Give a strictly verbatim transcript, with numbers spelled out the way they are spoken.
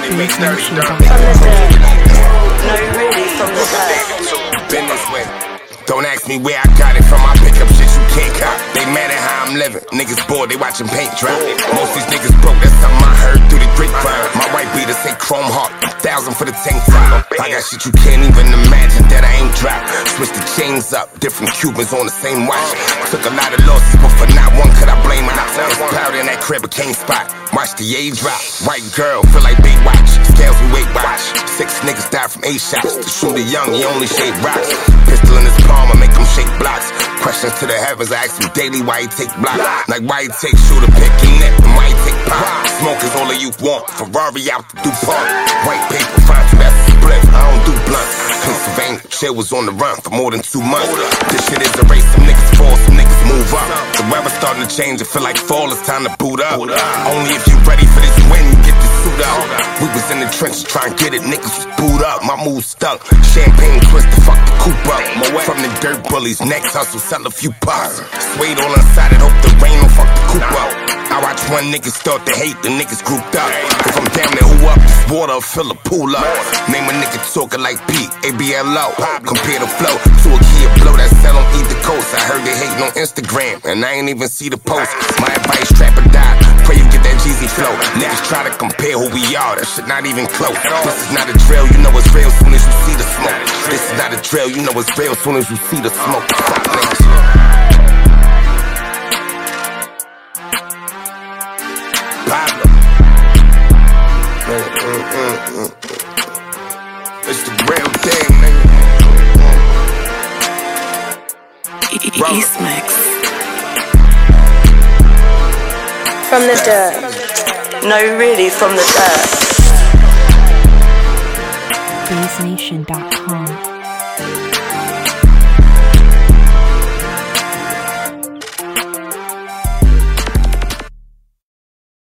twenty, make thirty, From the dirt. No, really, from the dirt. Been this way. Don't ask me where I got it from, I pick up shit you can't cop. They mad at how I'm living, niggas bored, they watching paint dry. Most these niggas broke, that's something I heard through the grapevine. My white beater say chrome heart, a thousand for the tank top. I got shit you can't even imagine that I ain't dropped. Switch the chains up, different Cubans on the same watch. Took a lot of losses, but for not one could I blame her. It's proud in that crib, a king spot. Watch the age drop, white girl, feel like big watch. Scales and weight watch, six niggas died from eight shots. The shooter young, he only shade rocks. Pistol in his palm, I make him shake blocks. Questions to the heavens, I ask him daily why he take blocks. Like why he take shooter, pick your neck, and why he take pop. Smoke is all that you want, Ferrari out the DuPont. White paper, fine, so that's a split, I don't do blunts. Pennsylvania, chill was on the run for more than two months. This shit is a race, some niggas fall, some niggas move up. The weather's starting to change, it feel like fall, it's time to boot up. Only if you ready for this win, you get the suit up. We was in the trenches trying to get it, niggas was boot up. My mood stuck, champagne twist the fuck the coupe up. From the dirt bullies, next hustle, sell a few pots. Suede all inside it, hope the rain don't fuck the coupe up. I watch one nigga start to hate, the niggas grouped up. If I'm down there, who up? This water, fill a pool up. Name a nigga talking like Pete, A B L O. Compare the flow to a Kia blow that sell on either coast. I heard they hating on Instagram, and I ain't even see the post. My advice, trap or die, pray you get that Jeezy flow. Niggas try to compare who we are, that shit not even close. This is not a drill, you know it's real soon as you see the smoke. This is not a drill, you know it's real soon as you see the smoke. Fuck niggas. Pablo. Mm, mm, mm, mm. It's the real thing, nigga. East Mix. From the dirt. No, really, from the dirt. Bass Nation dot com